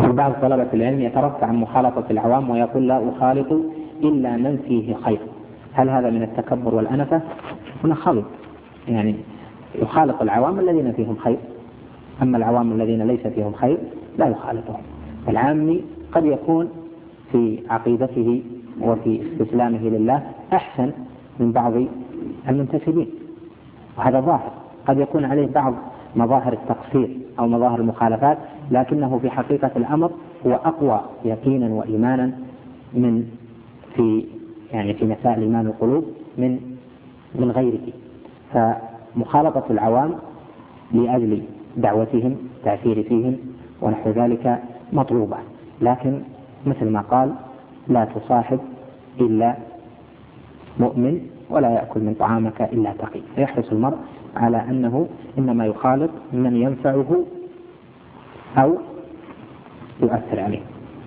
وبعض طلبة العلم يترفع عن مخالطة العوام ويقول لا أخالط إلا من فيه خير. هل هذا من التكبر والأنفة؟ هنا خلط، يعني يخالط العوام الذين فيهم خير، أما العوام الذين ليس فيهم خير لا يخالطهم. العامي قد يكون في عقيدته وفي استسلامه لله أحسن من بعض المنتسبين، وهذا ظاهر، قد يكون عليه بعض مظاهر التقصير أو مظاهر المخالفات، لكنه في حقيقة الأمر هو أقوى يقينا وإيمانا في مسائل إيمان القلوب من غيره. فمخالطة العوام لأجل دعوتهم، تأثير فيهم ونحو ذلك مطلوبة، لكن مثل ما قال لا تصاحب إلا مؤمن ولا يأكل من طعامك إلا تقي. فيحرص المرء على أنه إنما يخالط من ينفعه أو يؤثر عليه.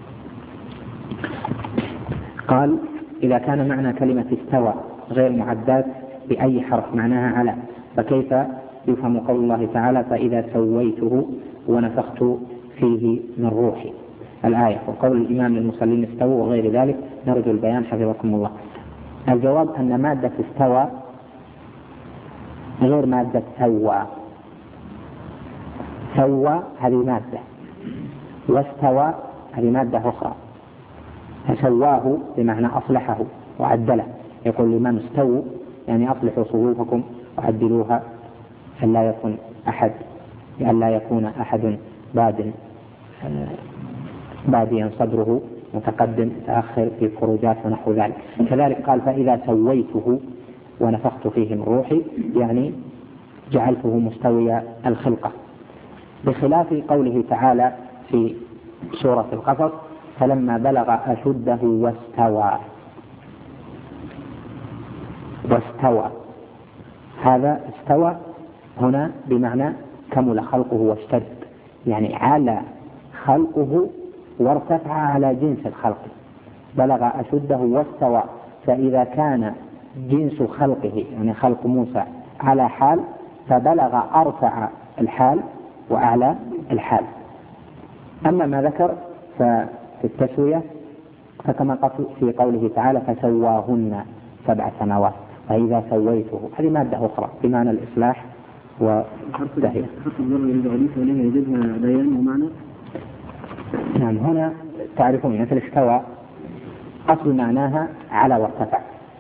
قال إذا كان معنى كلمة استوى غير معدات بأي حرف معناها على، فكيف يفهم قول الله تعالى فإذا سويته ونفخت فيه من روحي الآية، وقول الإمام للمصلين استووا وغير ذلك؟ نرجو البيان حفظكم الله. الجواب أن مادة استوى غير مادة سوى. سوى هذه مادة، واستوى هذه مادة أخرى. فسواه بمعنى أصلحه وعدله، يقول لمن استووا يعني أصلحوا صفوفكم وعدلوها ألا يكون أحد باديا صدره متقدم متأخر في الخروجات ونحو ذلك. كذلك قال فإذا سويته ونفخت فيه من روحي، يعني جعلته مستوي الخلقة، بخلاف قوله تعالى في سورة القصص فلما بلغ أشده واستوى. هذا استوى هنا بمعنى كمل خلقه واشتد، يعني على خلقه وارتفع على جنس الخلق. بلغ أشده واستوى، فإذا كان جنس خلقه يعني خلق موسى على حال، فبلغ أرفع الحال وأعلى الحال. أما ما ذكر ففي التسوية فكما قال في قوله تعالى فسواهن 7 سماوات، فإذا سويته هذه مادة أخرى بمعنى الإصلاح والتهيئة. نعم، هنا تعرفون مثل استوى أصل معناها على وارتفع،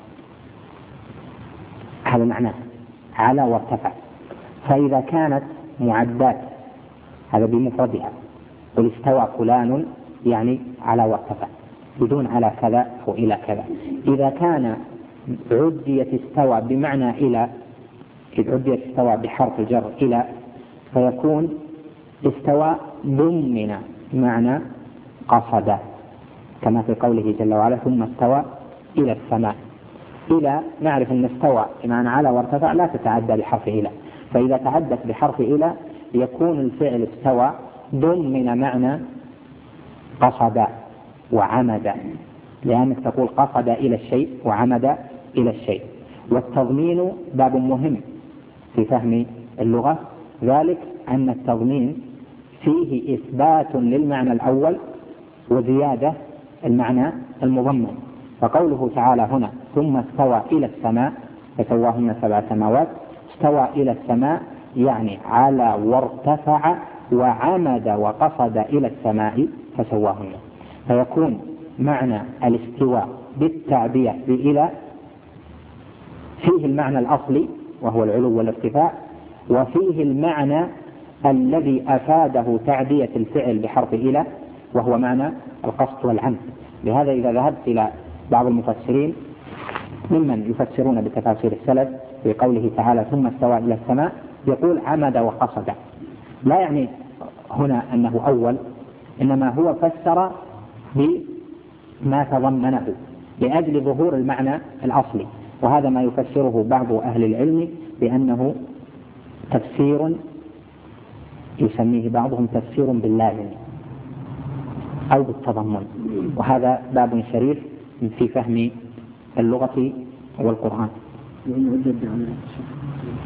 هذا معناه على وارتفع. فإذا كانت معدات هذا بمفردها، قل استوى فلان يعني على وارتفع بدون على كذا أو إلى كذا. إذا كان عديت استوى بمعنى إلى، إذ عديت استوى بحرف الجر إلى، فيكون استوى ضمن معنى قصد، كما في قوله جل وعلا ثم استوى إلى السماء. إلى نعرف أن استوى بمعنى على وارتفع لا تتعدى بحرف إلى، فإذا تعدت بحرف إلى يكون الفعل استوى ضمن معنى قصد وعمد، لأنك تقول قصد إلى الشيء وعمد إلى الشيء. والتضمين باب مهم في فهم اللغة، ذلك أن التضمين فيه إثبات للمعنى الأول وزيادة المعنى المضمن. فقوله تعالى هنا ثم استوى إلى السماء فسواهن 7 سماوات، استوى إلى السماء يعني على وارتفع وعمد وقصد إلى السماء فسواهن، فيكون معنى الاستواء بالتعبية بإلى فيه المعنى الأصلي وهو العلو والارتفاع، وفيه المعنى الذي أفاده تعدية الفعل بحرف إلى وهو معنى القصد والعمد. لهذا إذا ذهبت إلى بعض المفسرين ممن يفسرون بتفاسير السلف في قوله تعالى ثم استوى إلى السماء يقول عمد وقصد، لا يعني هنا أنه أول، إنما هو فسر بما تضمنه لأجل ظهور المعنى الأصلي. وهذا ما يفسره بعض أهل العلم بأنه تفسير يسميه بعضهم تفسير باللازم أو بالتضمن، وهذا باب شريف في فهم اللغة والقرآن.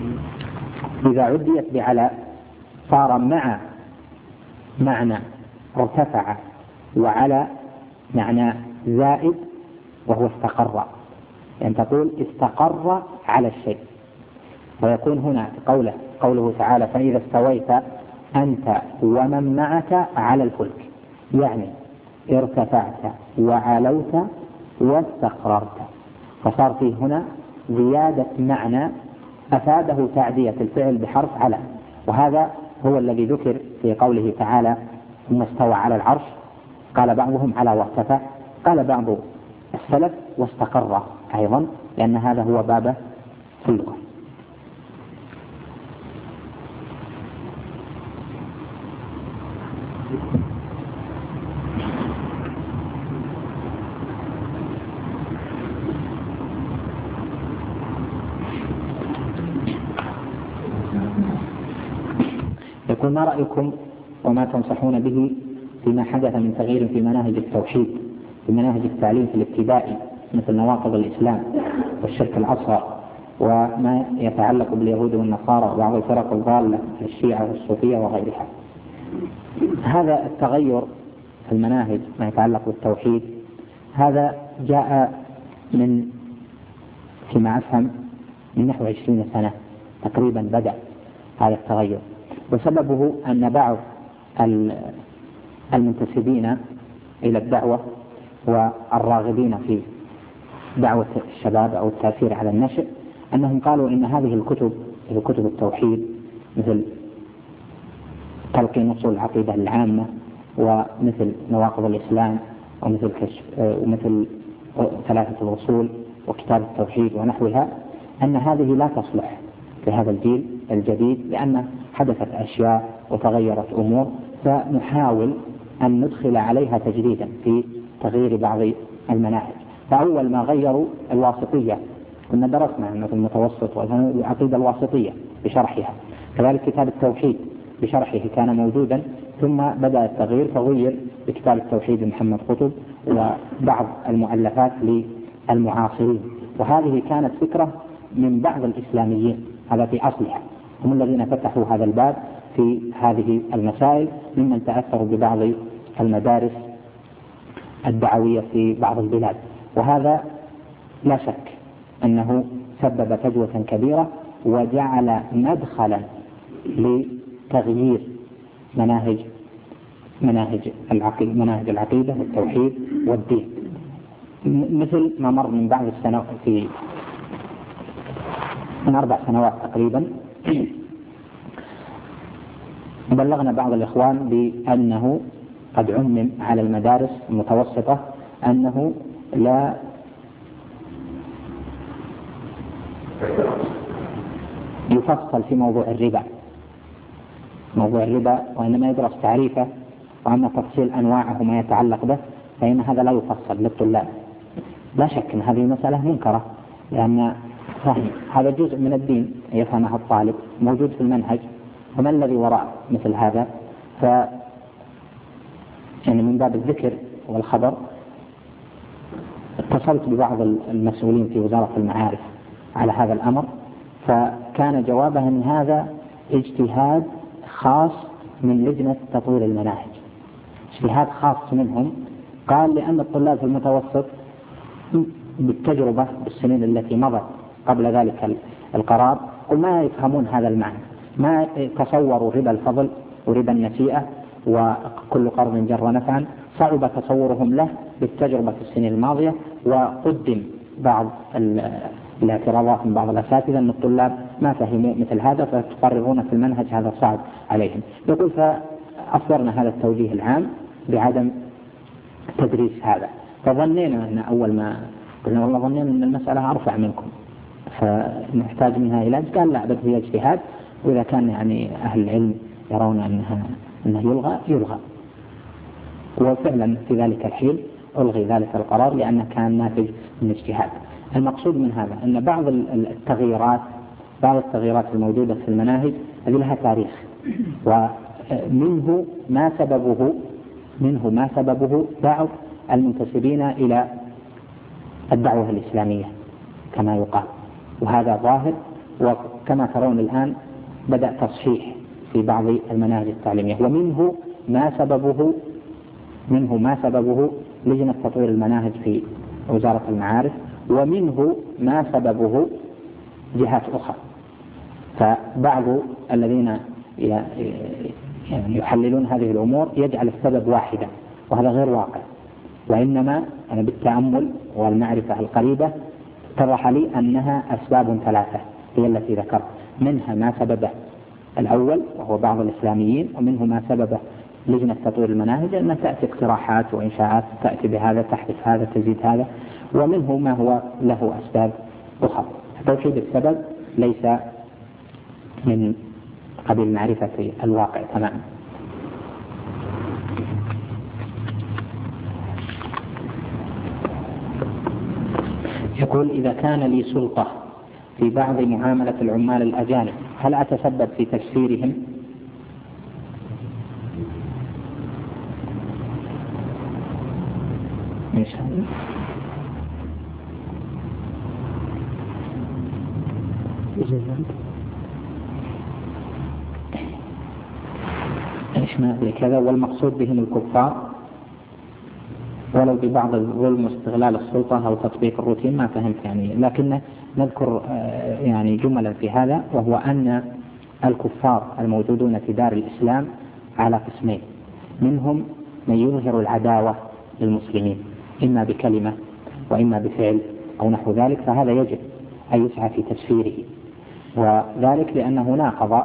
إذا عديت بعلى صار مع معنى ارتفع وعلى معنى زائد وهو استقر، يعني تقول استقر على الشيء. ويكون هنا قوله تعالى فإذا استويت أنت ومن معك على الفلك، يعني ارتفعت وعلوت واستقررت، فصار فيه هنا زيادة معنى أفاده تعدية الفعل بحرف على. وهذا هو الذي ذكر في قوله تعالى ثم استوى على العرش، قال بعضهم على وارتفع، قال بعض السلف واستقر أيضا، لأن هذا هو بابه في اللغة. يقول ما رأيكم وما تنصحون به فيما حدث من تغيير في مناهج التوحيد، في مناهج التعليم في الابتدائي، مثل نواقض الإسلام والشرك الأصغر، وما يتعلق باليهود والنصارى وبعض الفرق الضالة الشيعة والصوفية وغيرها. هذا التغير في المناهج ما يتعلق بالتوحيد هذا جاء من فيما أفهم من نحو 20 سنة تقريبا بدأ هذا التغير، وسببه أن بعض المنتسبين إلى الدعوة والراغبين في دعوة الشباب أو التأثير على النشء أنهم قالوا إن هذه الكتب كتب التوحيد مثل تلقين أصول العقيدة العامة ومثل نواقض الإسلام ومثل ثلاثة الأصول وكتاب التوحيد ونحوها، أن هذه لا تصلح لهذا الجيل الجديد، لأن حدثت أشياء وتغيرت أمور، فنحاول أن ندخل عليها تجديدا في تغيير بعض المناهج. فأول ما غيروا الواسطية، كنا درسنا أنه في المتوسط والعقيدة الواسطية بشرحها، كذلك كتاب التوحيد بشرحه كان موجودا، ثم بدأ التغيير فغير بكتاب التوحيد محمد قطب وبعض المؤلفات للمعاصرين. وهذه كانت فكرة من بعض الإسلاميين، هذا في أصلها، هم الذين فتحوا هذا الباب في هذه المسائل، ممن تأثروا ببعض المدارس الدعوية في بعض البلاد. وهذا لا شك أنه سبب فجوة كبيرة وجعل مدخلا لتغيير مناهج العقيدة والتوحيد والدين، مثل ما مر من بعض السنوات من 4 سنوات تقريبا بلغنا بعض الإخوان بأنه قد عمم على المدارس المتوسطة أنه لا يفصل في موضوع الربا، وإنما يدرس تعريفه، وأما تفصيل أنواعه وما يتعلق به فإن هذا لا يفصل للطلاب. لا شك أن هذه مسألة منكرة، لأن فهم هذا جزء من الدين يفهمه الطالب موجود في المنهج، وما الذي وراء مثل هذا؟ يعني من باب الذكر والخبر اتصلت ببعض المسؤولين في وزارة المعارف على هذا الأمر، فكان جوابه أن هذا اجتهاد خاص من لجنة تطوير المناهج، اجتهاد خاص منهم. قال لأن الطلاب في المتوسط بالتجربة بالسنين التي مضت قبل ذلك القرار وما يفهمون هذا المعنى، ما تصوروا ربا الفضل وربا النسيئة وكل قرض جر نفعا، صعب تصورهم له بالتجربة في السنين الماضية. وقدم بعض الاعتراضات من بعض الأساتذة أن الطلاب ما فهموا مثل هذا، فتقررون في المنهج هذا صعب عليهم. يقول فأصدرنا هذا التوجيه العام بعدم تدريس هذا، فظنينا أن أول ما قلنا والله ظنينا أن المسألة أرفع منكم فنحتاج منها علاج، قال لا بد هي اجتهاد، وإذا كان يعني أهل العلم يرون أنه يلغى. وفعلا في ذلك الحين ألغي ذلك القرار لأنه كان ناتج من اجتهاد. المقصود من هذا أن بعض التغييرات الموجودة في المناهج هذه لها تاريخ، ومنه ما سببه بعض المنتسبين إلى الدعوة الإسلامية كما يقال، وهذا ظاهر. وكما ترون الآن بدأ تصحيح في بعض المناهج التعليمية، ومنه ما سببه منه ما سببه لجنة تطوير المناهج في وزارة المعارف، ومنه ما سببه جهات أخرى. فبعض الذين يحللون هذه الأمور يجعل السبب واحدا، وهذا غير واقع، وإنما أنا بالتأمل والمعرفة القريبة اتضح لي أنها أسباب ثلاثة هي التي ذكرت، منها ما سببه الأول وهو بعض الإسلاميين، ومنه ما سببه لجنة تطوير المناهج أن تأتي اقتراحات وإنشاءات تأتي بهذا تحدث هذا تزيد هذا، ومنه ما هو له أسباب أخرى. توحيد السبب ليس من قبيل معرفة الواقع تماما. يقول: إذا كان لي سلطة في بعض معاملة العمال الأجانب هل أتسبب في تكفيرهم؟ إيش ما أدري كذا، والمقصود بهم الكفار ولو ببعض الظلم واستغلال السلطة أو تطبيق الروتين، ما فهمت يعني، لكن نذكر يعني جملا في هذا، وهو أن الكفار الموجودون في دار الإسلام على قسمين: منهم من يظهر العداوة للمسلمين إما بكلمة وإما بفعل أو نحو ذلك، فهذا يجب أن يسعى في تكفيره، وذلك لأنه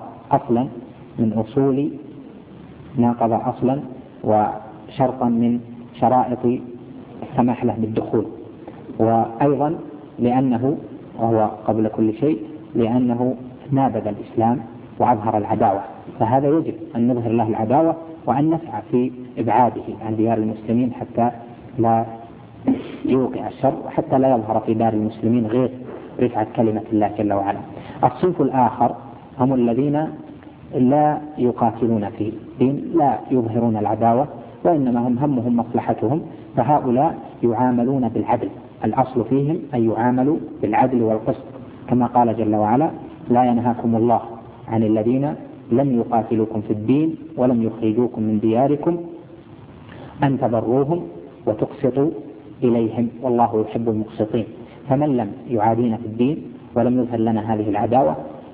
ناقض أصلا وشرطا من شرائط السماح له بالدخول، وأيضا لأنه وهو قبل كل شيء لأنه نابذ الإسلام وأظهر العداوة، فهذا يجب أن نظهر له العداوة وأن نسعى في إبعاده عن ديار المسلمين حتى لا يوقع الشر وحتى لا يظهر في دار المسلمين غير رفعة كلمة الله جل وعلا. الصنف الآخر هم الذين لا يقاتلون في الدين، لا يظهرون العداوة، وإنما همهم مصلحتهم، فهؤلاء يعاملون بالعدل، الأصل فيهم أن يعاملوا بالعدل والقسط، كما قال جل وعلا: لا ينهاكم الله عن الذين لم يقاتلوكم في الدين ولم يخرجوكم من دياركم أن تبروهم وتقسطوا إليهم والله يحب المقسطين. فمن لم يعادينا في الدين ولم يظهر لنا هذه العداوة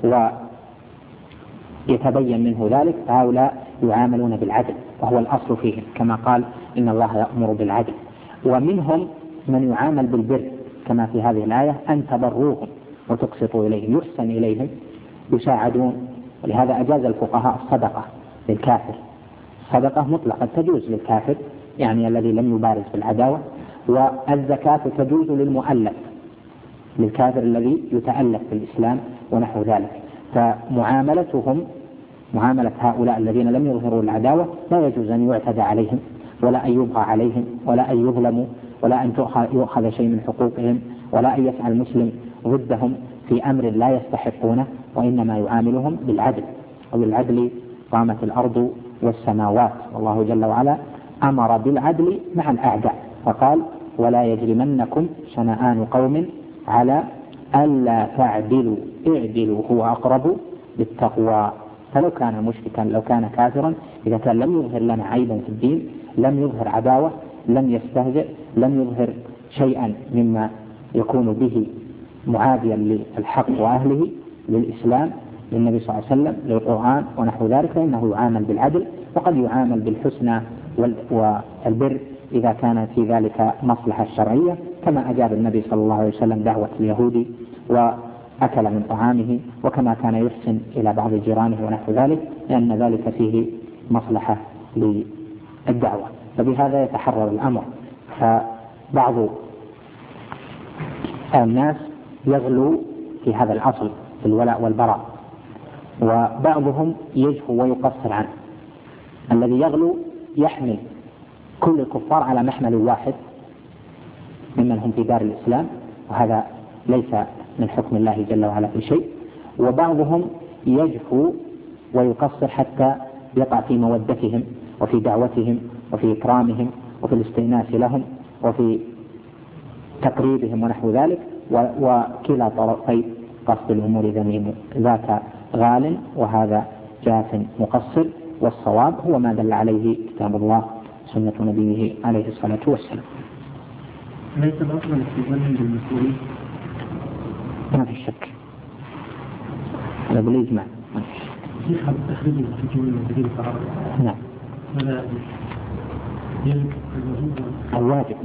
ويتبين منه ذلك فهؤلاء يعاملون بالعدل، وهو الأصل فيهم، كما قال: إن الله يأمر بالعدل. ومنهم من يعامل بالبر كما في هذه الآية: أن تبروهم وتقسطوا إليهم، يحسن إليهم، يساعدون. ولهذا أجاز الفقهاء الصدقة للكافر، صدقة مطلقة تجوز للكافر يعني الذي لم يبارز بالعداوة، والزكاة تجوز للمؤلف، للكافر الذي يتألف في الإسلام ونحو ذلك. فمعاملتهم معاملة هؤلاء الذين لم يظهروا العداوة لا يجوز أن يعتدى عليهم ولا أن يبغى عليهم ولا أن يظلموا ولا أن يؤخذ شيء من حقوقهم ولا أن يسعى المسلم ضدهم في أمر لا يستحقونه، وإنما يعاملهم بالعدل، وبالعدل قامت الأرض والسماوات، والله جل وعلا أمر بالعدل مع الأعداء فقال: ولا يجرمنكم شنآن قوم على ألا تعدلوا اعدلوا هو أقرب للتقوى. فلو كان مشركا لو كان كافرا إذا كان لم يظهر لنا عيبا في الدين، لم يظهر عداوة، لم يستهزئ، لم يظهر شيئا مما يكون به معاديا للحق وأهله، للإسلام، للنبي صلى الله عليه وسلم، للقرآن ونحو ذلك، فإنه يعامل بالعدل، وقد يعامل بالحسنى والبر إذا كان في ذلك مصلحة شرعية، كما أجاب النبي صلى الله عليه وسلم دعوة اليهودي وأكل من طعامه، وكما كان يحسن إلى بعض جيرانه ونحو ذلك، لأن ذلك فيه مصلحة للدعوة. فبهذا يتحرر الأمر. فبعض الناس يغلو في هذا الأصل في الولاء والبراء، وبعضهم يجفو ويقصر عنه. الذي يغلو يحمل كل الكفار على محمل واحد ممن هم في دار الإسلام، وهذا ليس من حكم الله جل وعلا في شيء. وبعضهم يجفو ويقصر حتى يقع في مودتهم وفي دعوتهم وفي إكرامهم وفي الاستئناس لهم وفي تقريبهم ونحو ذلك، وكلا طرفي قصد الأمور ذميم، ذاك غال وهذا جاف مقصر، والصواب هو ما دل عليه كتاب الله سنة نبيه عليه الصلاة والسلام. ليس الأفضل استخدامهم بالمسؤولين؟ ما في شك، هذا بالإجماع. يخرج تخريج الفتوى من القرار. نعم. ولا الواجب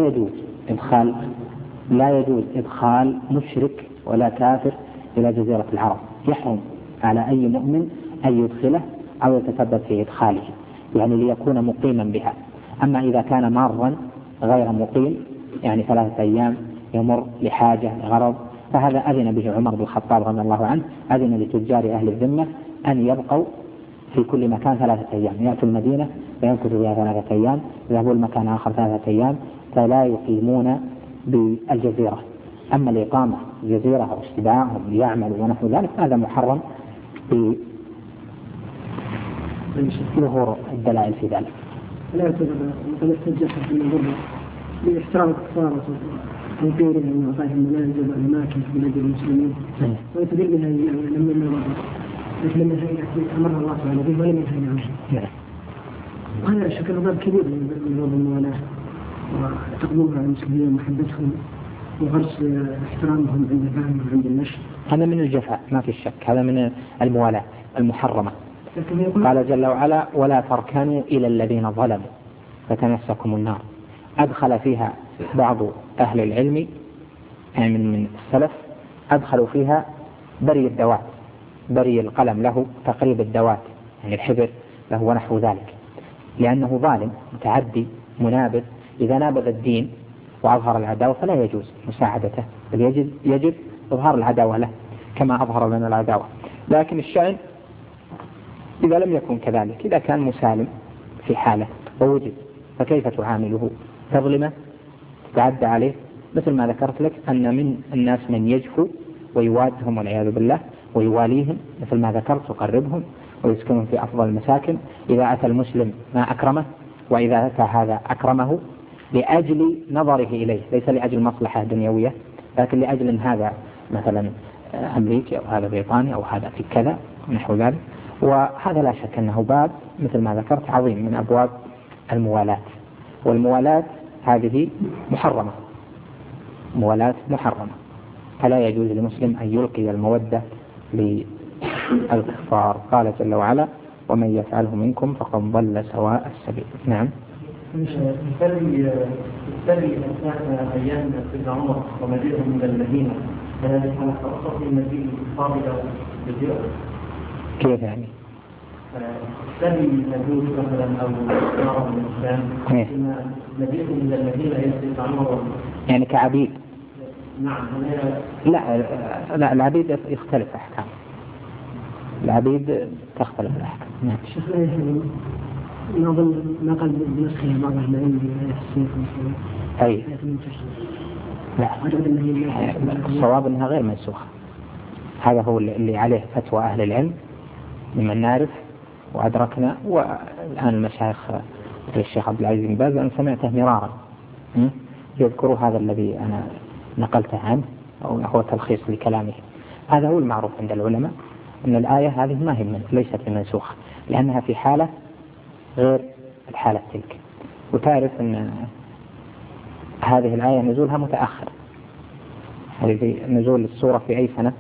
لا يجوز إدخال مشرك ولا كافر إلى جزيرة العرب. يحرم على أي مؤمن أن يدخله أو يتسبب في إدخاله، يعني ليكون مقيما بها. أما إذا كان مارا غير مقيم، يعني 3 أيام يمر لحاجة لغرض، فهذا أذن به عمر بن الخطاب رضي الله عنه، أذن لتجار أهل الذمة أن يبقوا في كل مكان 3 أيام، يأتوا المدينة ويمكثوا فيها 3 أيام، يذهبوا المكان آخر 3 أيام، فلا يقيمون بالجزيرة. أما الإقامة الجزيرة أو اشتباعهم ليعملوا ونحو ذلك هذا محرم بظهور الدلائل في ذلك. لا يعتبر مثل التجسس في الغربة باحترام الكفار وتنفيرهم من وقائهم المنازل والأماكن من أجل المسلمين، ويتدل بها لما من الغربة، لكن لما أمرها الله سبحانه به ولم ينهي عنه. وهذا شكل باب كبير من باب الموالاة وتقديمها على المسلمين ومحبتهم وغرس احترامهم عند الفهم وعند النشر. هذا من الجفاء ما في شك، هذا من الموالاة المحرمة. قال جل وعلا: ولا تركنوا إلى الذين ظلموا فتمسكم النار. أدخل فيها بعض أهل العلم يعني من السلف، أدخلوا فيها بري الدوات، بري القلم له تقريب الدوات، يعني الحبر له ونحو ذلك، لأنه ظالم متعدي منابذ. إذا نابذ الدين وأظهر العداوة فلا يجوز مساعدته، بل يجب إظهار العداوة له كما أظهر لنا العداوة. لكن الشأن إذا لم يكن كذلك، إذا كان مسالم في حاله ووجد، فكيف تعامله؟ تظلمه، تتعدى عليه؟ مثل ما ذكرت لك أن من الناس من يجفو ويوادهم والعياذ بالله ويواليهم، مثل ما ذكرت، تقربهم ويسكنهم في أفضل المساكن. إذا أتى المسلم ما أكرمه، وإذا أتى هذا أكرمه لأجل نظره إليه، ليس لأجل مصلحة دنيوية، لكن لأجل أن هذا مثلا أمريكي أو هذا بريطاني أو هذا في كذا ونحو ذلك. وهذا لا شك أنه باب مثل ما ذكرت عظيم من أبواب الموالاة، والموالاة هذه محرمة، موالاة محرمة، فلا يجوز لمسلم أن يلقي المودة للكفار. قال جل وعلا: ومن يفعله منكم فقد ضل سواء السبيل. نعم. الثاني أيام سيدنا عمر ومجيئهم من المدينة، هذا كان خاصة المدينة الفاضلة بالجزيرة. كيف يعني؟ الثاني مجوز مثلا أو نعرف من الإسلام مجيئهم من المدينة هي سيدنا عمر يعني كعبيد. نعم. لا العبيد يختلف أحكام، العبيد تختلف الأحكام. نعم. ما قال بنسخه بعض أهل العلم بآية السيف والسلام. أي لا، الصواب أنها غير منسوخة. هذا هو اللي عليه فتوى أهل العلم ممن نعرف وأدركنا. والآن المشايخ مثل الشيخ عبد العزيز بن باز أنا سمعته مرارا يذكر هذا الذي أنا نقلته عنه، أو هو تلخيص لكلامه. هذا هو المعروف عند العلماء، أن الآية هذه ما هي ليست بمنسوخة، لأنها في حالة غير الحالة تلك. وتعرف أن هذه الآية نزولها متأخر. هذه نزول السورة في أي سنة؟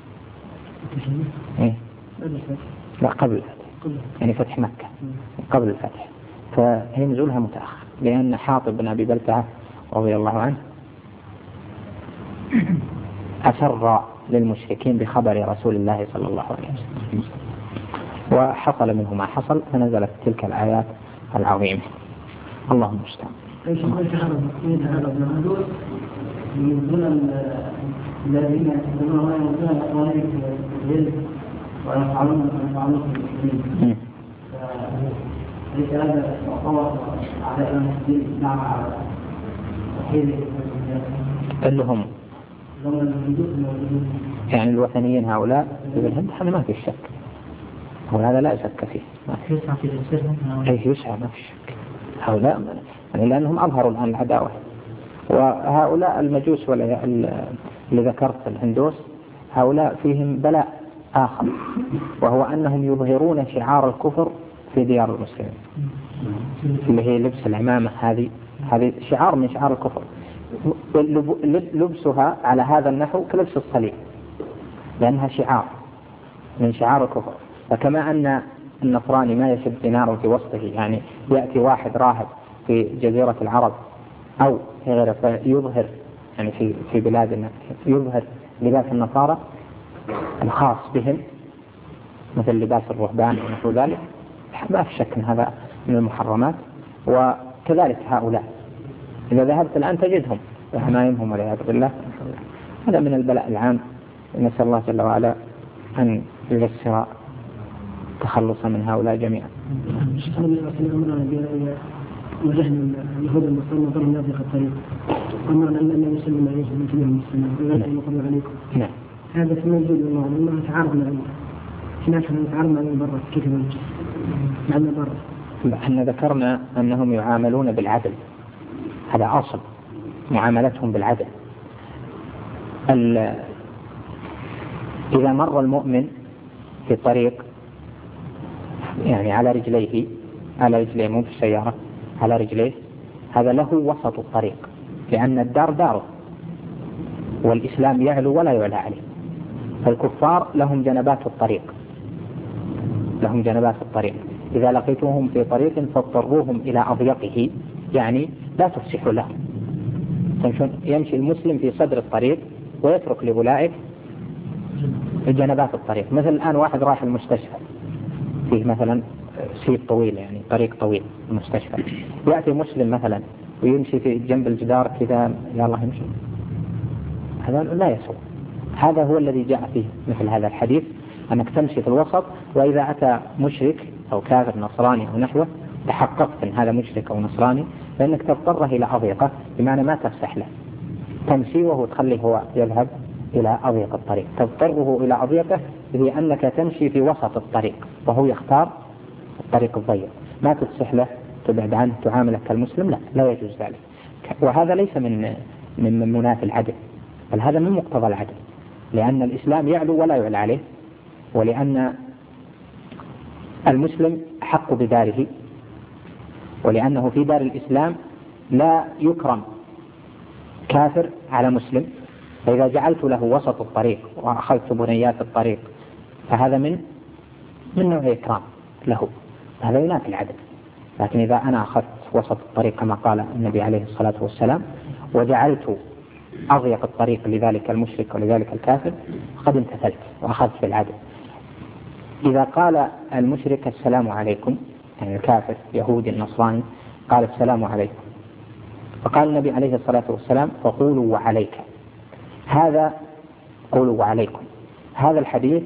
إيه؟ لا قبل الفتح، يعني فتح مكة قبل الفتح، فهي نزولها متأخر، لأن حاطب بن أبي بلتعة رضي الله عنه أسر للمشركين بخبر رسول الله صلى الله عليه وسلم، وحصل منه ما حصل، فنزلت تلك الآيات العظيمة. اللهم المستعان. الذين يتبعون الأقوال ويفعلون المسلمين، ليس هذا يعتبر على المسلمين نعم على اللي هم يعني الوثنيين هؤلاء في الهند، هذا ما في شك، وهذا لا شك فيه، يسعى ما في شك. هؤلاء يعني لأنهم أظهروا الآن العداوة. وهؤلاء المجوس اللي ذكرت الهندوس، هؤلاء فيهم بلاء آخر، وهو أنهم يظهرون شعار الكفر في ديار المسلمين. اللي هي لبس العمامة، هذه شعار من شعار الكفر. لبسها على هذا النحو كلبس الصليب، لأنها شعار من شعار الكفر. فكما أن النصراني ما يشد دينار في وسطه، يعني يأتي واحد راهب في جزيرة العرب أو في غيره فيظهر، يعني في بلادنا يظهر لباس النصارى الخاص بهم مثل لباس الرهبان ونحو ذلك، ما في شك أن هذا من المحرمات. وكذلك هؤلاء إذا ذهبت الآن تجدهم وحمايمهم والعياذ بالله. هذا من البلاء العام، نسأل الله جل وعلا أن ييسر تخلصا من هؤلاء جميعا. وجهنا اليهود المصريين نظرهم يضيق الطريق أمرنا أن يسلم عليهم من كبير المسلمين ويأتي يقضي عليكم. نعم. هذا في موجود والله أنه يتعارض مع هناك يتعارض مع البر كيف مع البر. احنا ذكرنا أنهم يعاملون بالعدل، هذا أصل معاملتهم بالعدل. إذا مر المؤمن في طريق يعني على رجليه مو في السيارة، على رجليه، هذا له وسط الطريق، لأن الدار داره والإسلام يعلو ولا يعلى عليه. فالكفار لهم جنبات الطريق، إذا لقيتوهم في طريق فاضطروهم إلى أضيقه، يعني لا تفسحوا لهم. يمشي المسلم في صدر الطريق ويترك لأولئك جنبات الطريق. مثل الآن واحد راح المستشفى فيه مثلا سيب طويل، يعني طريق طويل المستشفى، يأتي مسلم مثلا ويمشي في جنب الجدار كذا يلا يمشي، هذا لا يسوى. هذا هو الذي جاء فيه مثل هذا الحديث، أنك تمشي في الوسط. وإذا أتى مشرك أو كافر نصراني أو نحوه تحققت أن هذا مشرك أو نصراني، فإنك تضطره إلى أضيقه، بمعنى ما تفسح له، تمشي وهو تخليه هو يذهب إلى أضيق الطريق. تضطره إلى أضيقه هي أنك تمشي في وسط الطريق وهو يختار الطريق الضيق، ما تفسح له تبعد عنه تعامله كالمسلم، لا يجوز ذلك. وهذا ليس من منافي العدل، بل هذا من مقتضى العدل، لأن الإسلام يعلو ولا يعلى عليه، ولأن المسلم حق بداره، ولأنه في دار الإسلام لا يكرم كافر على مسلم. فإذا جعلت له وسط الطريق وأخذت بنيات الطريق فهذا من نوع إكرام له، هذا ينافي العدل. لكن إذا أنا أخذت وسط الطريق كما قال النبي عليه الصلاة والسلام وجعلت أضيق الطريق لذلك المشرك ولذلك الكافر قد امتثلت وأخذت بالعدل. إذا قال المشرك السلام عليكم، يعني الكافر يهودي النصراني قال السلام عليكم، فقال النبي عليه الصلاة والسلام فقولوا وعليك، هذا قولوا وعليكم. هذا الحديث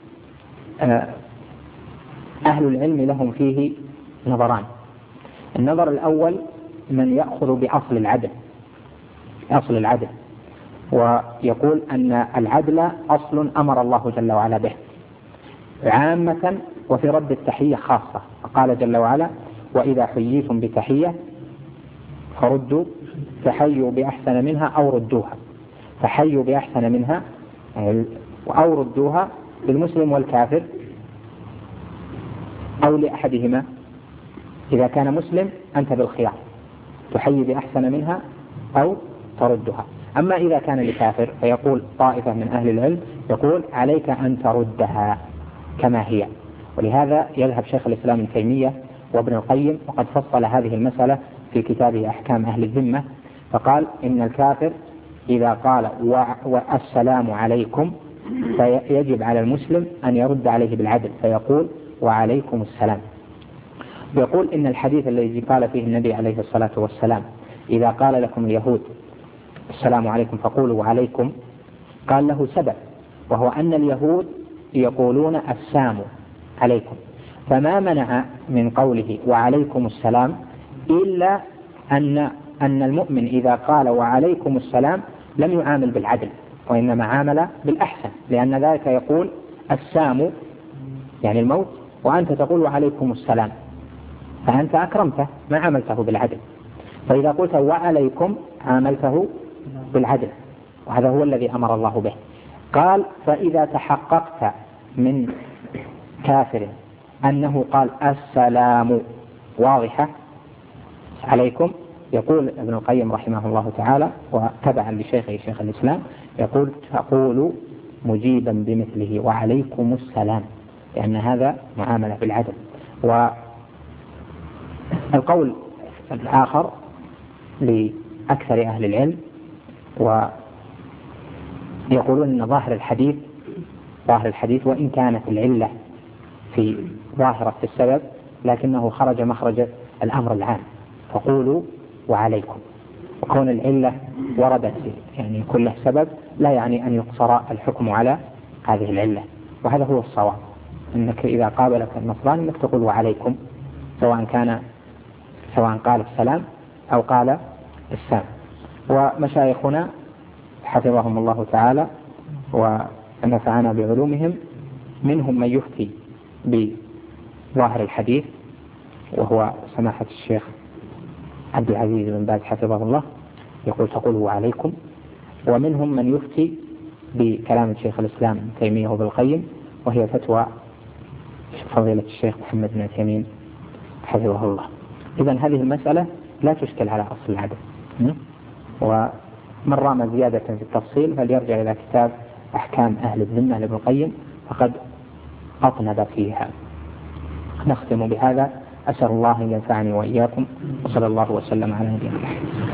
أهل العلم لهم فيه نظران. النظر الأول من يأخذ بأصل العدل، ويقول أن العدل أصل أمر الله جل وعلا به عامة، وفي رد التحية خاصة. فقال جل وعلا وإذا حييتم بتحية فحيوا بأحسن منها أو ردوها، فحيوا بأحسن منها أو ردوها للمسلم والكافر أو لأحدهما. إذا كان مسلم أنت بالخيار، تحيي بأحسن منها أو تردها. أما إذا كان لكافر فيقول طائفة من أهل العلم يقول عليك أن تردها كما هي. ولهذا يذهب شيخ الإسلام ابن تيمية وابن القيم، وقد فصل هذه المسألة في كتابه أحكام أهل الذمة، فقال إن الكافر إذا قال والسلام عليكم فيجب على المسلم أن يرد عليه بالعدل فيقول وعليكم السلام. ويقول إن الحديث الذي قال فيه النبي عليه الصلاة والسلام إذا قال لكم اليهود السلام عليكم فقولوا وعليكم، قال له سبب، وهو أن اليهود يقولون السلام عليكم، فما منع من قوله وعليكم السلام إلا أن المؤمن إذا قال وعليكم السلام لم يعامل بالعدل، وإنما عامل بالأحسن، لأن ذلك يقول السام يعني الموت، وأنت تقول وعليكم السلام، فأنت أكرمته ما عملته بالعدل. فإذا قلت وعليكم عاملته بالعدل، وهذا هو الذي أمر الله به. قال فإذا تحققت من كافر أنه قال السلام واضحة عليكم. يقول ابن القيم رحمه الله تعالى وتبعا لشيخه شيخ الإسلام، يقول تقول مجيبا بمثله وعليكم السلام، لأن هذا معاملة بالعدل. والقول الآخر لأكثر أهل العلم ويقولون أن ظاهر الحديث وإن كانت العلة في ظاهرة السبب لكنه خرج مخرج الأمر العام، فقولوا وعليكم. وكون العلة وردت يعني كله سبب لا يعني أن يقصر الحكم على هذه العلة، وهذا هو الصواب، أنك إذا قابلك النصراني أنك تقول وعليكم، سواء قال السلام أو قال السام. ومشايخنا حفظهم الله تعالى ونفعنا بعلومهم منهم من يفتي بظاهر الحديث وهو سماحة الشيخ عبد العزيز بن باز حفظه الله، يقول تقولوا عليكم. ومنهم من يفتي بكلام الشيخ الإسلام ابن تيمية وابن القيم، وهي فتوى فضيلة الشيخ محمد بن عثيمين حفظه الله. إذن هذه المسألة لا تشكل على أصل العدل، ومن رام زيادة في التفصيل فليرجع إلى كتاب أحكام أهل الذمة لابن القيم فقد أطنب فيها. نختم بهذا، أسأل الله أن ينفعني وإياكم، وصلى الله وسلم على نبينا محمد.